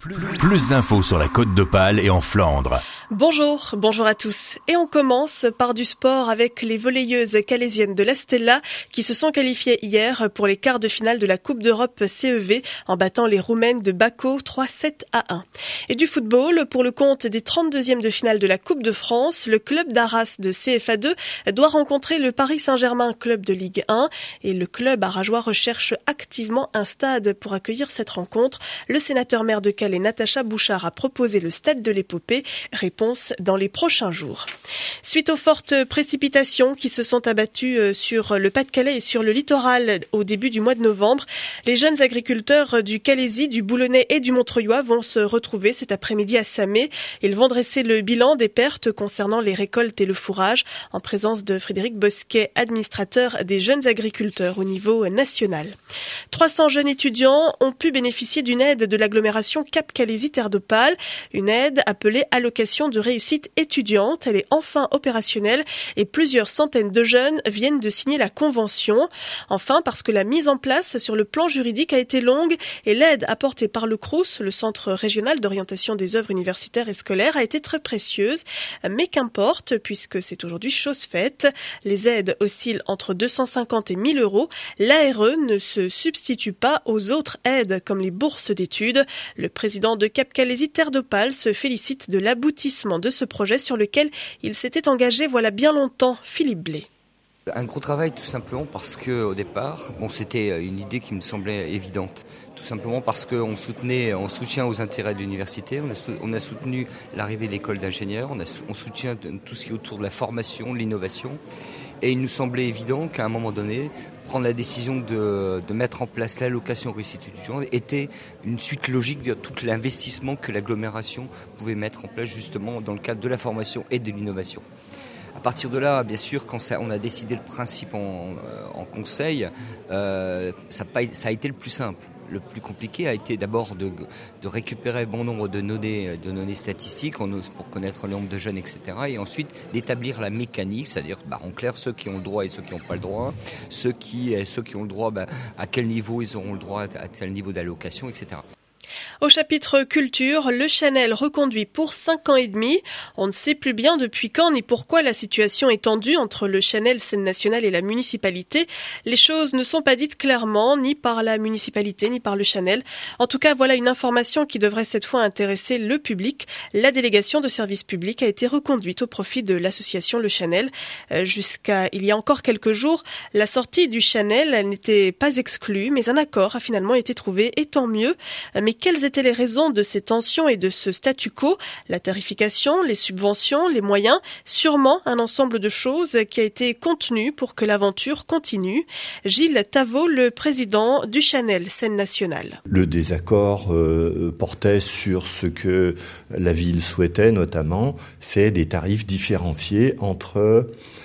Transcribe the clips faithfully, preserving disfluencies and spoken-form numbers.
Plus, plus d'infos sur la Côte d'Opale et en Flandre. Bonjour, bonjour à tous. Et on commence par du sport avec les volleyeuses calaisiennes de la Stella qui se sont qualifiées hier pour les quarts de finale de la Coupe d'Europe C E V en battant les Roumaines de Bacău trois sept à un. Et du football, pour le compte des trente-deuxièmes de finale de la Coupe de France, le club d'Arras de C F A deux doit rencontrer le Paris Saint-Germain, club de Ligue un. Et le club arageois recherche activement un stade pour accueillir cette rencontre. Le sénateur-maire de Calais, Natacha Bouchard, a proposé le stade de l'Épopée. Réponse dans les prochains jours. Suite aux fortes précipitations qui se sont abattues sur le Pas-de-Calais et sur le littoral au début du mois de novembre, les jeunes agriculteurs du Calaisis, du Boulonnais et du Montreuilois vont se retrouver cet après-midi à Samé. Ils vont dresser le bilan des pertes concernant les récoltes et le fourrage en présence de Frédéric Bosquet, administrateur des jeunes agriculteurs au niveau national. trois cents jeunes étudiants ont pu bénéficier d'une aide de l'agglomération Cap-Calaisis-Terre d'Opale, une aide appelée allocation de réussite étudiante. Elle est enfin opérationnelle et plusieurs centaines de jeunes viennent de signer la convention. Enfin, parce que la mise en place sur le plan juridique a été longue et l'aide apportée par le Crous, le Centre régional d'orientation des œuvres universitaires et scolaires, a été très précieuse. Mais qu'importe, puisque c'est aujourd'hui chose faite. Les aides oscillent entre deux cent cinquante et mille euros. L'A R E ne se substitue pas aux autres aides comme les bourses d'études. Le président de Cap-Calaisis-Terre d'Opale se félicite de l'aboutissement de ce projet sur lequel il s'était engagé voilà bien longtemps. Philippe Blé. Un gros travail tout simplement parce qu'au départ, bon, c'était une idée qui me semblait évidente. Tout simplement parce qu'on soutenait, on soutient aux intérêts de l'université, on a, sou, on a soutenu l'arrivée de l'école d'ingénieurs, on, a, on soutient tout ce qui est autour de la formation, de l'innovation. Et il nous semblait évident qu'à un moment donné, prendre la décision de, de mettre en place l'allocation réussite étudiante était une suite logique de tout l'investissement que l'agglomération pouvait mettre en place justement dans le cadre de la formation et de l'innovation. À partir de là, bien sûr, quand ça, on a décidé le principe en, en conseil, euh, ça, ça a été le plus simple. Le plus compliqué a été d'abord de, de récupérer bon nombre de données, de données statistiques pour connaître le nombre de jeunes, et cetera. Et ensuite d'établir la mécanique, c'est-à-dire bah, en clair ceux qui ont le droit et ceux qui n'ont pas le droit, ceux qui, ceux qui ont le droit, bah, à quel niveau ils auront le droit, à quel niveau d'allocation, et cetera. Au chapitre culture, le Chanel reconduit pour cinq ans et demi. On ne sait plus bien depuis quand ni pourquoi la situation est tendue entre le Chanel scène nationale et la municipalité. Les choses ne sont pas dites clairement, ni par la municipalité, ni par le Chanel. En tout cas, voilà une information qui devrait cette fois intéresser le public. La délégation de service public a été reconduite au profit de l'association Le Chanel. Euh, jusqu'à il y a encore quelques jours, la sortie du Chanel n'était pas exclue, mais un accord a finalement été trouvé, et tant mieux. Mais quelles étaient les raisons de ces tensions et de ce statu quo? La tarification, les subventions, les moyens, sûrement un ensemble de choses qui a été contenu pour que l'aventure continue. Gilles Tavot, le président du Chanel scène nationale. Le désaccord euh, portait sur ce que la ville souhaitait notamment, c'est des tarifs différenciés entre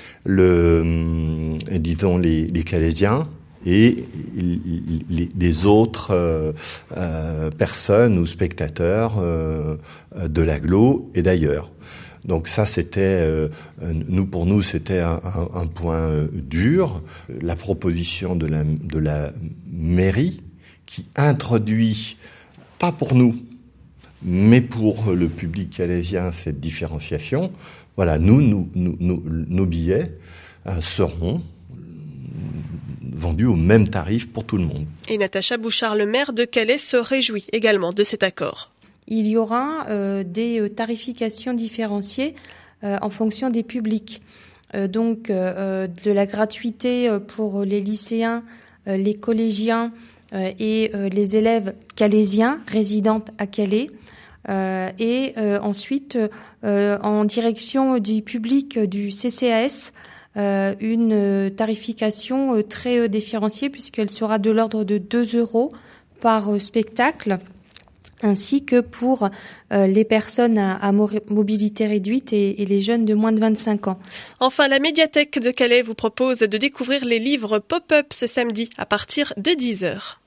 le, euh, disons les, les Calaisiens et les autres euh, euh, personnes ou spectateurs euh, de l'agglo et d'ailleurs. Donc ça, c'était, euh, nous pour nous, c'était un, un, un point euh, dur. La proposition de la, de la mairie qui introduit, pas pour nous, mais pour le public calaisien, cette différenciation. Voilà, nous, nous, nous, nous nos billets euh, seront vendus au même tarif pour tout le monde. Et Natacha Bouchard, le maire de Calais, se réjouit également de cet accord. Il y aura euh, des tarifications différenciées euh, en fonction des publics. Euh, donc, euh, de la gratuité pour les lycéens, euh, les collégiens euh, et euh, les élèves calaisiens résidant à Calais. Euh, et euh, ensuite, euh, en direction du public du C C A S, Euh, une tarification très différenciée puisqu'elle sera de l'ordre de deux euros par spectacle, ainsi que pour euh, les personnes à, à mobilité réduite et, et les jeunes de moins de vingt-cinq ans. Enfin, la médiathèque de Calais vous propose de découvrir les livres pop-up ce samedi à partir de dix heures.